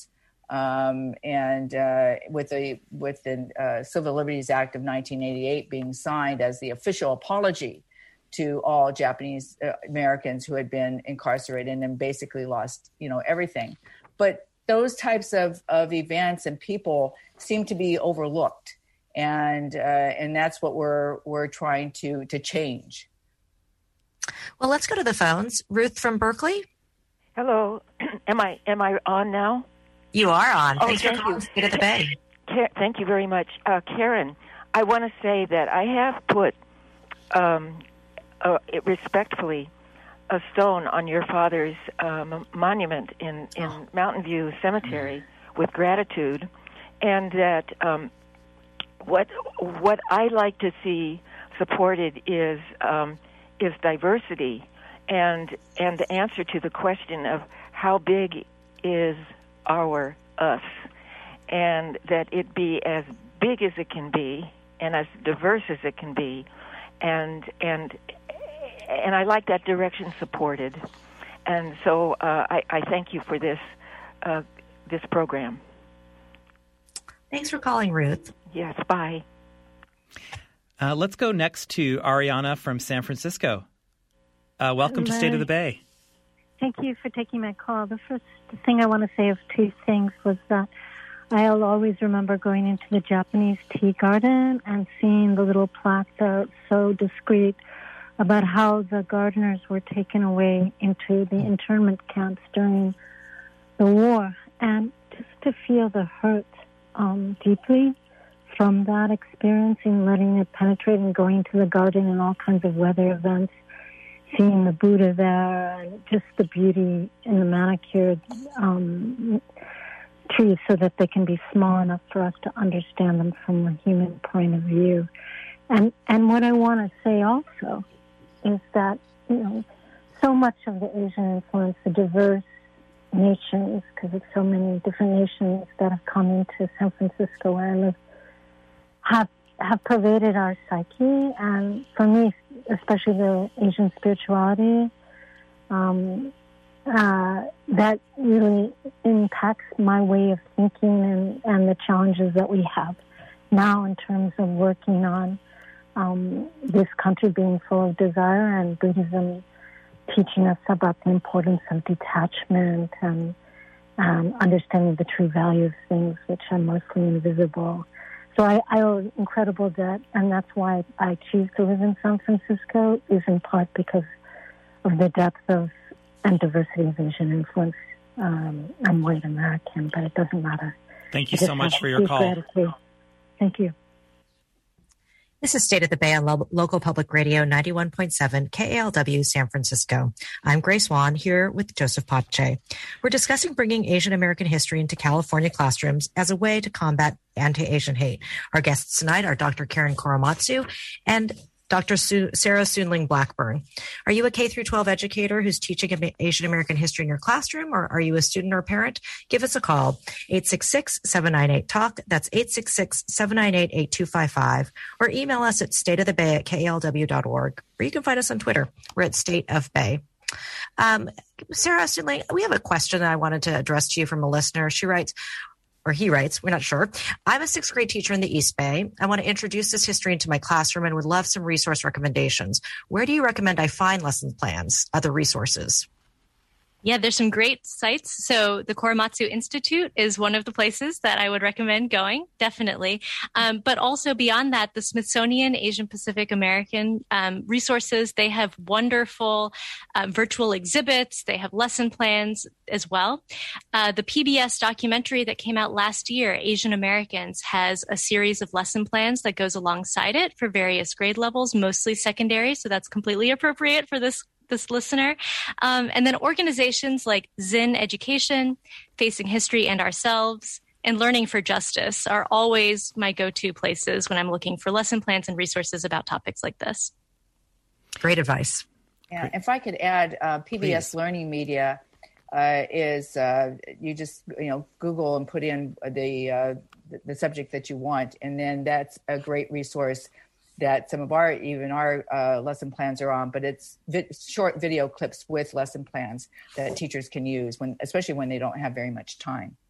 Um, and uh, with the with the uh, Civil Liberties Act of nineteen eighty-eight being signed as the official apology to all Japanese uh, Americans who had been incarcerated and basically lost, you know, everything. But those types of, of events and people seem to be overlooked, and uh, and that's what we're we're trying to to change. Well, let's go to the phones. Ruth from Berkeley. Hello, am I am I on now? You are on. Oh, Thanks thank for calling you. State of the Bay. Thank you very much, uh, Karen. I want to say that I have put um, uh, respectfully a stone on your father's um, monument in, in oh. Mountain View Cemetery mm-hmm. with gratitude, and that um, what what I like to see supported is um, is diversity, and and the answer to the question of how big is our us, and that it be as big as it can be and as diverse as it can be, and and and I like that direction supported, and so uh, I, I thank you for this uh, this program. Thanks for calling, Ruth. Yes, bye. Uh, let's go next to Ariana from San Francisco. Uh, welcome Hello. to State of the Bay. Thank you for taking my call. The first thing I want to say of two things was that I'll always remember going into the Japanese tea garden and seeing the little plaque there, so discreet, about how the gardeners were taken away into the internment camps during the war. And just to feel the hurt um, deeply from that experience and letting it penetrate and going to the garden and all kinds of weather events, seeing the Buddha there and just the beauty in the manicured um, trees so that they can be small enough for us to understand them from a human point of view. And and what I want to say also is that, you know, so much of the Asian influence, the diverse nations, because it's so many different nations that have come into San Francisco where I live, have have pervaded our psyche. And for me, especially the Asian spirituality, um, uh, that really impacts my way of thinking and, and the challenges that we have now in terms of working on um, this country being full of desire and Buddhism teaching us about the importance of detachment and um, understanding the true value of things, which are mostly invisible. So I, I owe incredible debt, and that's why I choose to live in San Francisco, is in part because of the depth of and diversity of Asian influence. Um, I'm white American, but it doesn't matter. Thank you so much for your call. Gratitude. Thank you. This is State of the Bay on Lo- Local Public Radio ninety-one point seven K A L W San Francisco. I'm Grace Wan here with Joseph Pache. We're discussing bringing Asian American history into California classrooms as a way to combat anti-Asian hate. Our guests tonight are Doctor Karen Korematsu and Doctor Su- Sarah Soonling Blackburn. Are you a K through twelve educator who's teaching Asian American history in your classroom, or are you a student or parent? Give us a call, eight six six, seven nine eight, talk. That's eight six six, seven nine eight, eight two five five. Or email us at stateofthebay at K L W dot org. Or you can find us on Twitter. We're at State of Bay. Um, Sarah Soonling, we have a question that I wanted to address to you from a listener. She writes, or he writes, we're not sure. I'm a sixth grade teacher in the East Bay. I want to introduce this history into my classroom and would love some resource recommendations. Where do you recommend I find lesson plans, other resources? Yeah, there's some great sites. So the Korematsu Institute is one of the places that I would recommend going, definitely. Um, but also beyond that, the Smithsonian Asian Pacific American um, resources, they have wonderful uh, virtual exhibits. They have lesson plans as well. Uh, the P B S documentary that came out last year, Asian Americans, has a series of lesson plans that goes alongside it for various grade levels, mostly secondary. So that's completely appropriate for this this listener. Um, and then organizations like Zinn Education, Facing History and Ourselves, and Learning for Justice are always my go-to places when I'm looking for lesson plans and resources about topics like this. Great advice. Yeah, if I could add, uh, P B S Please. Learning Media uh, is, uh, you just, you know, Google and put in the, uh, the subject that you want, and then that's a great resource that some of our, even our uh, lesson plans are on, but it's vi- short video clips with lesson plans that teachers can use, when, especially when they don't have very much time.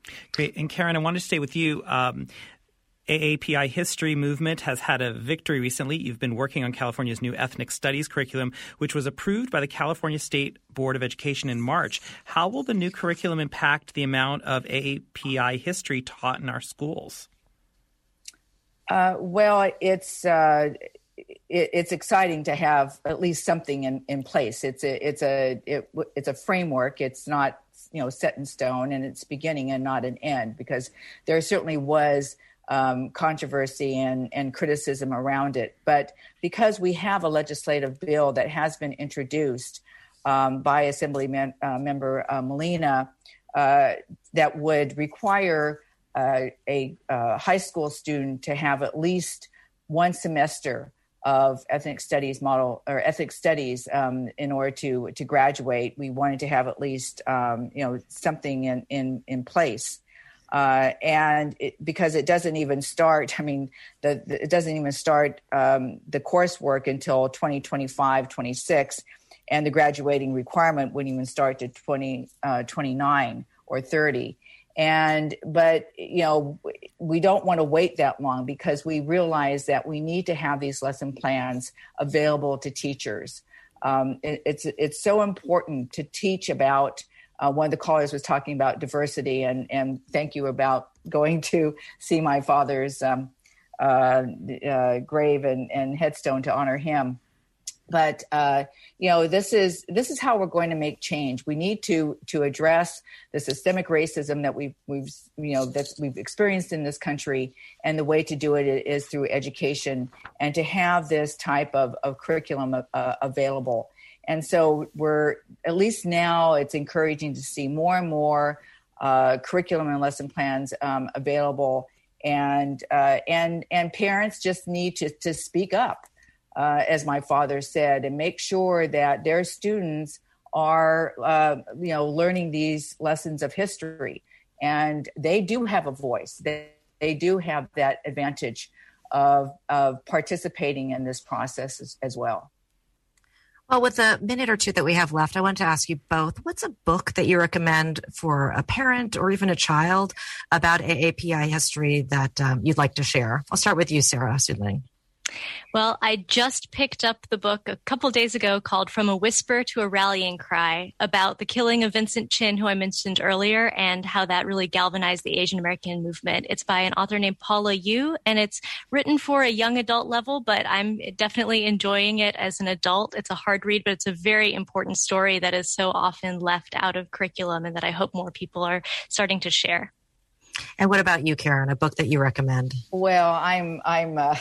Great. And Karen, I want to stay with you. Um, A A P I History Movement has had a victory recently. You've been working on California's new ethnic studies curriculum, which was approved by the California State Board of Education in March. How will the new curriculum impact the amount of A A P I history taught in our schools? Uh, well, it's uh, it, it's exciting to have at least something in, in place. It's a it's a it, it's a framework. It's not, you know, set in stone, and it's beginning and not an end, because there certainly was um, controversy and, and criticism around it. But because we have a legislative bill that has been introduced um, by Assembly man, uh, Member uh, Molina uh, that would require Uh, a uh, high school student to have at least one semester of ethnic studies model or ethnic studies um, in order to to graduate. We wanted to have at least um, you know something in in in place, uh, and it, because it doesn't even start. I mean, the, the it doesn't even start um, the coursework until twenty twenty-five, twenty-six, and the graduating requirement wouldn't even start to twenty twenty-nine or thirty. And, but, you know, we don't want to wait that long, because we realize that we need to have these lesson plans available to teachers. Um, it, it's, it's so important to teach about, uh, one of the callers was talking about diversity, and, and thank you about going to see my father's, um, uh, uh, grave and, and headstone to honor him. But, uh, you know, this is this is how we're going to make change. We need to to address the systemic racism that we've, we've you know, that we've experienced in this country. And the way to do it is through education, and to have this type of, of curriculum uh, available. And so we're, at least now, it's encouraging to see more and more uh, curriculum and lesson plans um, available. And, uh, and, and parents just need to, to speak up. Uh, as my father said, and make sure that their students are, uh, you know, learning these lessons of history, and they do have a voice. They, they do have that advantage of of participating in this process as, as well. Well, with the minute or two that we have left, I want to ask you both, what's a book that you recommend for a parent or even a child about A A P I history that um, you'd like to share? I'll start with you, Sarah Südling. Well, I just picked up the book a couple days ago called From a Whisper to a Rallying Cry, about the killing of Vincent Chin, who I mentioned earlier, and how that really galvanized the Asian American movement. It's by an author named Paula Yu, and it's written for a young adult level, but I'm definitely enjoying it as an adult. It's a hard read, but it's a very important story that is so often left out of curriculum, and that I hope more people are starting to share. And what about you, Karen? A book that you recommend? Well, I'm I'm uh,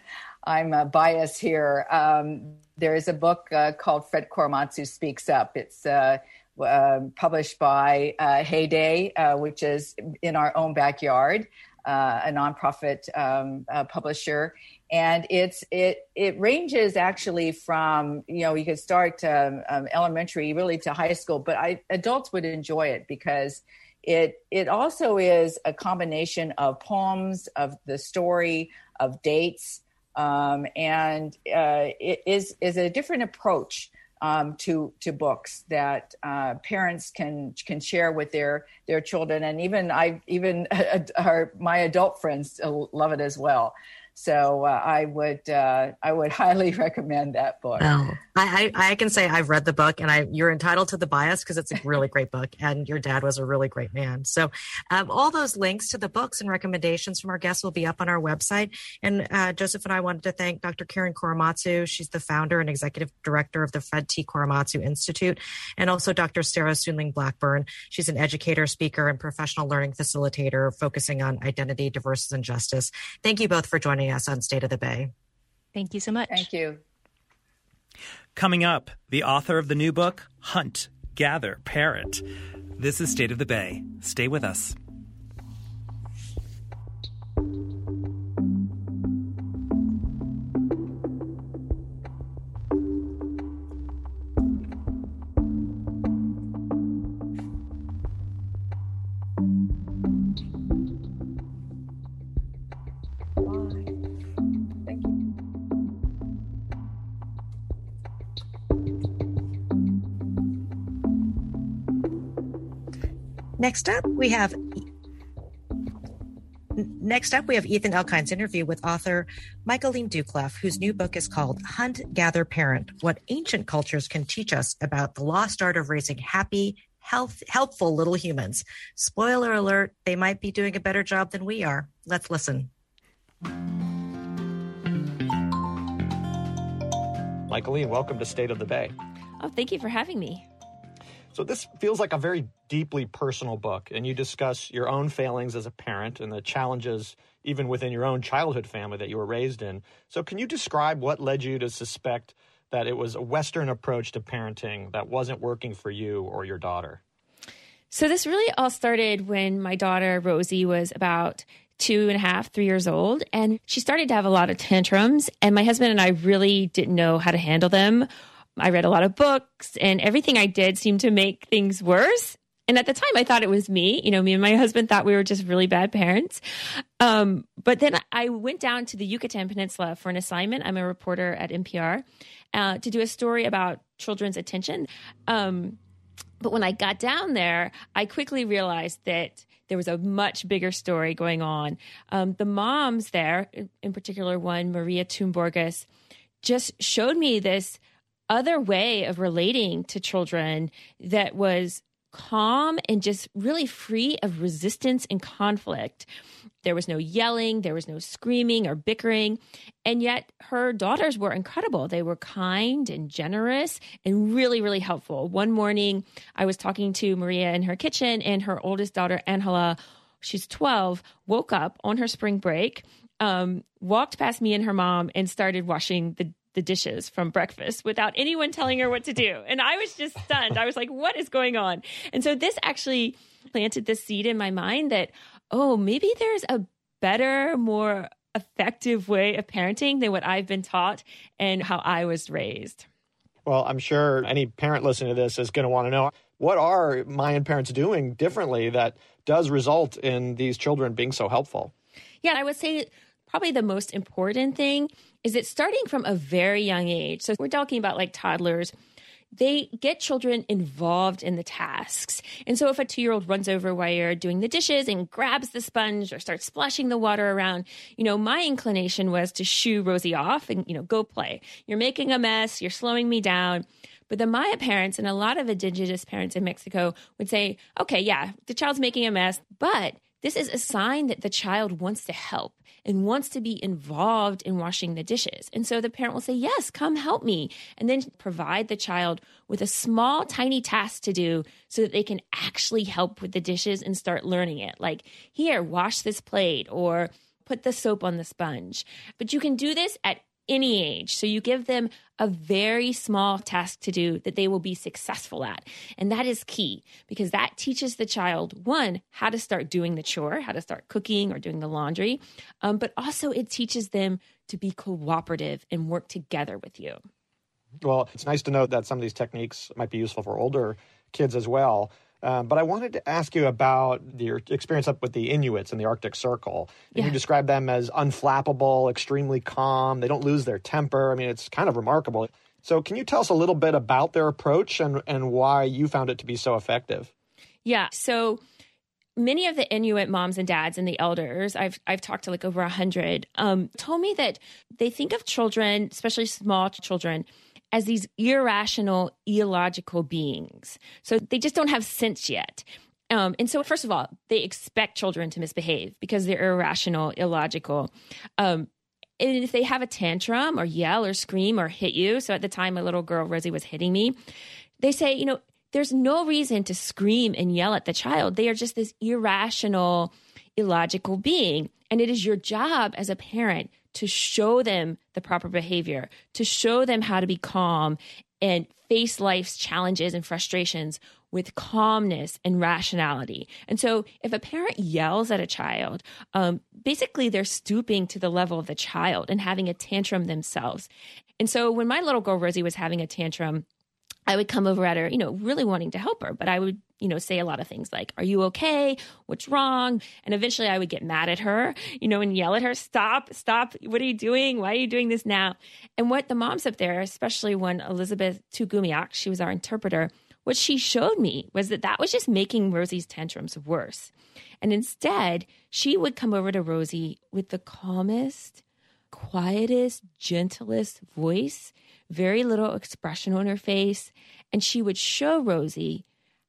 I'm uh, biased here. Um, there is a book uh, called Fred Korematsu Speaks Up. It's uh, uh, published by uh, Heyday, uh, which is in our own backyard, uh, a nonprofit um, uh, publisher. And it's it it ranges actually from, you know, you could start um, um, elementary really to high school, but I, adults would enjoy it, because It it also is a combination of poems, of the story, of dates, um, and uh, it is is a different approach um, to to books that uh, parents can can share with their their children, and even I even our, my adult friends love it as well. So uh, I would uh, I would highly recommend that book. Oh, I, I I can say I've read the book, and I you're entitled to the bias, because it's a really great book, and your dad was a really great man. So um, all those links to the books and recommendations from our guests will be up on our website. And uh, Joseph and I wanted to thank Doctor Karen Korematsu. She's the founder and executive director of the Fred T. Korematsu Institute, and also Doctor Sarah Südling Blackburn. She's an educator, speaker, and professional learning facilitator focusing on identity, diversity, and justice. Thank you both for joining us on State of the Bay. Thank you so much. Thank you. Coming up, the author of the new book, Hunt, Gather, Parent. This is State of the Bay. Stay with us. Next up, we have Next up, we have Ethan Elkind's interview with author Michaeleen Doucleff, whose new book is called Hunt, Gather, Parent, What Ancient Cultures Can Teach Us About the Lost Art of Raising Happy, health, Helpful Little Humans. Spoiler alert, they might be doing a better job than we are. Let's listen. Michaeleen, welcome to State of the Bay. Oh, thank you for having me. So this feels like a very deeply personal book, and you discuss your own failings as a parent and the challenges even within your own childhood family that you were raised in. So can you describe what led you to suspect that it was a Western approach to parenting that wasn't working for you or your daughter? So this really all started when my daughter, Rosie, was about two and a half, three years old, and she started to have a lot of tantrums, and my husband and I really didn't know how to handle them. I read a lot of books, and everything I did seemed to make things worse. And at the time, I thought it was me. You know, me and my husband thought we were just really bad parents. Um, but then I went down to the Yucatan Peninsula for an assignment. I'm a reporter at N P R uh, to do a story about children's attention. Um, but when I got down there, I quickly realized that there was a much bigger story going on. Um, the moms there, in particular one, Maria Thunborgas, just showed me this other way of relating to children that was calm and just really free of resistance and conflict. There was no yelling, there was no screaming or bickering, and yet her daughters were incredible. They were kind and generous and really, really helpful. One morning, I was talking to Maria in her kitchen, and her oldest daughter, Angela, she's twelve, woke up on her spring break, um, walked past me and her mom, and started washing the the dishes from breakfast without anyone telling her what to do. And I was just stunned. I was like, what is going on? And so this actually planted the seed in my mind that, oh, maybe there's a better, more effective way of parenting than what I've been taught and how I was raised. Well, I'm sure any parent listening to this is going to want to know, what are Mayan parents doing differently that does result in these children being so helpful? Yeah, I would say probably the most important thing is that starting from a very young age, so we're talking about like toddlers, they get children involved in the tasks. And so if a two-year-old runs over while you're doing the dishes and grabs the sponge or starts splashing the water around, you know, my inclination was to shoo Rosie off and, you know, go play. You're making a mess. You're slowing me down. But the Maya parents and a lot of indigenous parents in Mexico would say, okay, yeah, the child's making a mess, but this is a sign that the child wants to help and wants to be involved in washing the dishes. And so the parent will say, yes, come help me. And then provide the child with a small, tiny task to do so that they can actually help with the dishes and start learning it. Like, here, wash this plate or put the soap on the sponge. But you can do this at any age. So you give them a very small task to do that they will be successful at. And that is key because that teaches the child, one, how to start doing the chore, how to start cooking or doing the laundry. Um, but also it teaches them to be cooperative and work together with you. Well, it's nice to know that some of these techniques might be useful for older kids as well. Um, but I wanted to ask you about your experience up with the Inuits in the Arctic Circle. And yeah. You describe them as unflappable, extremely calm. They don't lose their temper. I mean, it's kind of remarkable. So can you tell us a little bit about their approach and, and why you found it to be so effective? Yeah. So many of the Inuit moms and dads and the elders, I've I've talked to like over a hundred, um, told me that they think of children, especially small children, as these irrational, illogical beings. So they just don't have sense yet. Um, and so, first of all, they expect children to misbehave because they're irrational, illogical. Um, and if they have a tantrum or yell or scream or hit you, so at the time my little girl, Rosie, was hitting me, they say, you know, there's no reason to scream and yell at the child. They are just this irrational, illogical being. And it is your job as a parent to show them the proper behavior, to show them how to be calm and face life's challenges and frustrations with calmness and rationality. And so if a parent yells at a child, um, basically they're stooping to the level of the child and having a tantrum themselves. And so when my little girl Rosie was having a tantrum, I would come over at her, you know, really wanting to help her, but I would, you know, say a lot of things like, are you okay? What's wrong? And eventually I would get mad at her, you know, and yell at her, stop, stop. What are you doing? Why are you doing this now? And what the moms up there, especially when Elizabeth Tugumiak, she was our interpreter, what she showed me was that that was just making Rosie's tantrums worse. And instead, she would come over to Rosie with the calmest, quietest, gentlest voice, very little expression on her face. And she would show Rosie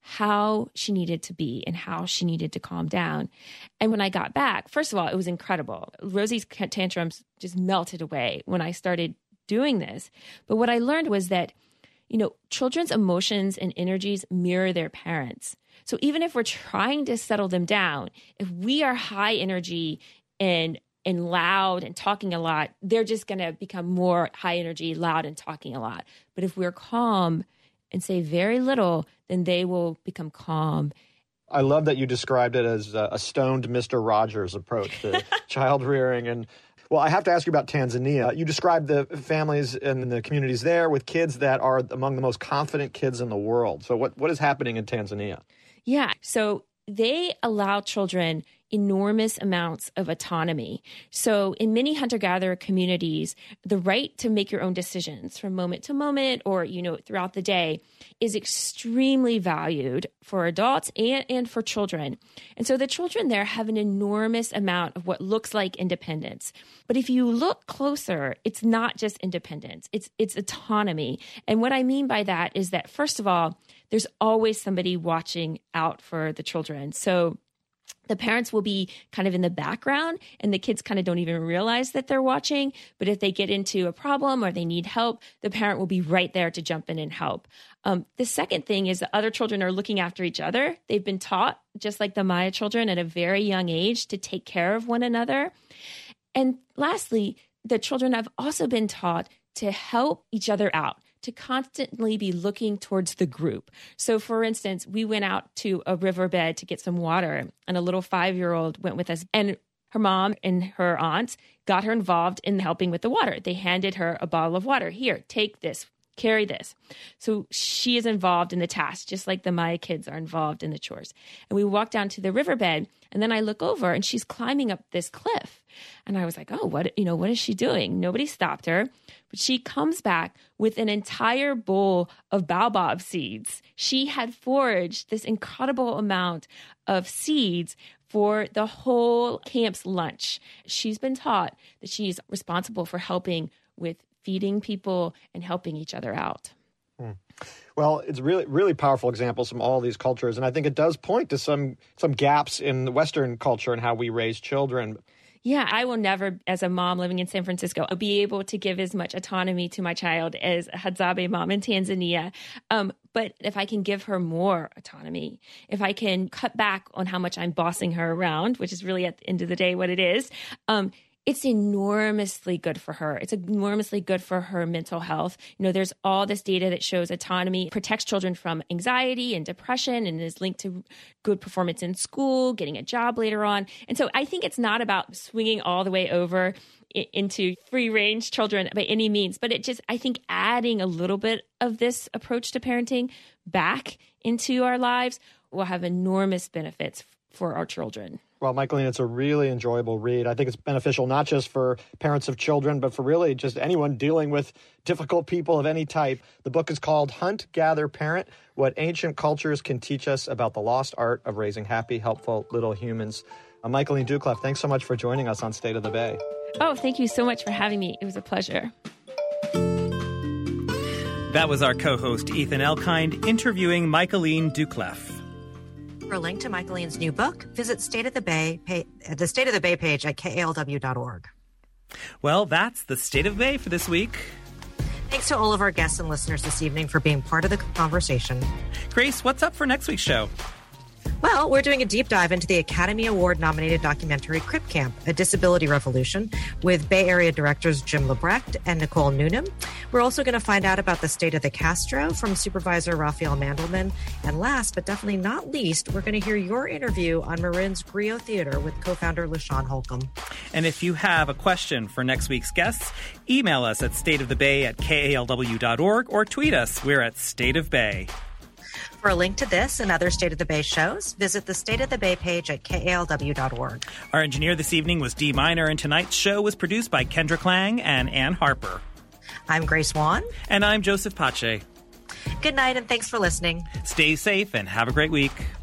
how she needed to be and how she needed to calm down. And when I got back, first of all, it was incredible. Rosie's tantrums just melted away when I started doing this. But what I learned was that, you know, children's emotions and energies mirror their parents. So even if we're trying to settle them down, if we are high energy and and loud and talking a lot, they're just going to become more high energy, loud and talking a lot. But if we're calm and say very little, then they will become calm. I love that you described it as a stoned Mister Rogers approach to child rearing. And well, I have to ask you about Tanzania. You described the families and the communities there with kids that are among the most confident kids in the world. So what, what is happening in Tanzania? Yeah. So they allow children enormous amounts of autonomy. So in many hunter-gatherer communities, the right to make your own decisions from moment to moment or, you know, throughout the day is extremely valued for adults and, and for children. And so the children there have an enormous amount of what looks like independence. But if you look closer, it's not just independence, it's it's autonomy. And what I mean by that is that, first of all, there's always somebody watching out for the children. So the parents will be kind of in the background and the kids kind of don't even realize that they're watching. But if they get into a problem or they need help, the parent will be right there to jump in and help. Um, the second thing is that other children are looking after each other. They've been taught, just like the Maya children at a very young age, to take care of one another. And lastly, the children have also been taught to help each other out, to constantly be looking towards the group. So for instance, we went out to a riverbed to get some water and a little five-year-old went with us, and her mom and her aunt got her involved in helping with the water. They handed her a bottle of water. Here, take this, carry this. So she is involved in the task, just like the Maya kids are involved in the chores. And we walked down to the riverbed, and then I look over and she's climbing up this cliff. And I was like, oh, what, you know, what is she doing? Nobody stopped her. But she comes back with an entire bowl of baobab seeds. She had foraged this incredible amount of seeds for the whole camp's lunch. She's been taught that she's responsible for helping with feeding people and helping each other out. Hmm. Well, it's really, really powerful examples from all these cultures. And I think it does point to some some gaps in the Western culture and how we raise children. Yeah, I will never, as a mom living in San Francisco, be able to give as much autonomy to my child as a Hadzabe mom in Tanzania. Um, but if I can give her more autonomy, if I can cut back on how much I'm bossing her around, which is really at the end of the day what it is, um, it's enormously good for her. It's enormously good for her mental health. You know, there's all this data that shows autonomy protects children from anxiety and depression and is linked to good performance in school, getting a job later on. And so I think it's not about swinging all the way over into free range children by any means, but it just, I think adding a little bit of this approach to parenting back into our lives will have enormous benefits for our children. Well, Michaeline, it's a really enjoyable read. I think it's beneficial not just for parents of children, but for really just anyone dealing with difficult people of any type. The book is called Hunt, Gather, Parent: What Ancient Cultures Can Teach Us About the Lost Art of Raising Happy, Helpful Little Humans. Uh, Michaeline Doucleff, thanks so much for joining us on State of the Bay. Oh, thank you so much for having me. It was a pleasure. That was our co-host Ethan Elkind interviewing Michaeline Doucleff. For a link to Michaeline's new book, visit State of the Bay, pay, the State of the Bay page at K A L W dot org. Well, that's the State of the Bay for this week. Thanks to all of our guests and listeners this evening for being part of the conversation. Grace, what's up for next week's show? Well, we're doing a deep dive into the Academy Award-nominated documentary Crip Camp, A Disability Revolution, with Bay Area directors Jim Lebrecht and Nicole Noonan. We're also going to find out about the state of the Castro from Supervisor Raphael Mandelman. And last, but definitely not least, we're going to hear your interview on Marin's Griot Theater with co-founder LaShawn Holcomb. And if you have a question for next week's guests, email us at stateofthebay at K A L W dot org or tweet us. We're at State of Bay. For a link to this and other State of the Bay shows, visit the State of the Bay page at K A L W dot org. Our engineer this evening was Dee Minor, and tonight's show was produced by Kendra Klang and Ann Harper. I'm Grace Wan. And I'm Joseph Pache. Good night, and thanks for listening. Stay safe and have a great week.